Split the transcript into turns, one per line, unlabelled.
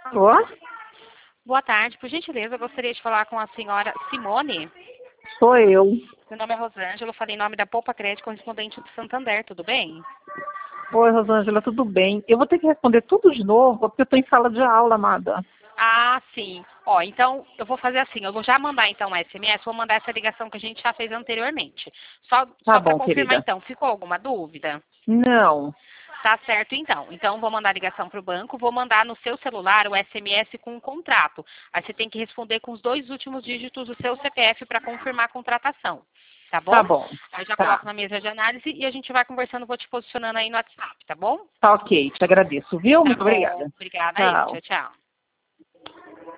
Alô?
Boa tarde, por gentileza, eu gostaria de falar com a senhora Simone.
Sou eu.
Meu nome é Rosângela, eu falei em nome da Poupa Crédito, correspondente do Santander, tudo bem?
Oi, Rosângela, tudo bem? Eu vou ter que responder tudo de novo, porque eu estou em sala de aula, amada.
Ah, sim. Ó, então eu vou fazer assim, eu vou já mandar então um SMS, vou mandar essa ligação que a gente já fez anteriormente. Só
Tá
para
bom,
confirmar
querida.
então, ficou alguma dúvida?
Não.
Tá certo então. Então vou mandar a ligação para o banco, vou mandar no seu celular o SMS com o contrato. Aí você tem que responder com os 2 últimos dígitos do seu CPF para confirmar a contratação. Tá
Tá
bom?
bom.
Aí eu já
Tá.
coloco na mesa de análise e a gente vai conversando, vou te posicionando aí no WhatsApp, tá bom?
Tá ok, te agradeço, viu?
Tá
Muito
bom.
obrigada.
Obrigada aí.
Tchau.
Tchau, tchau.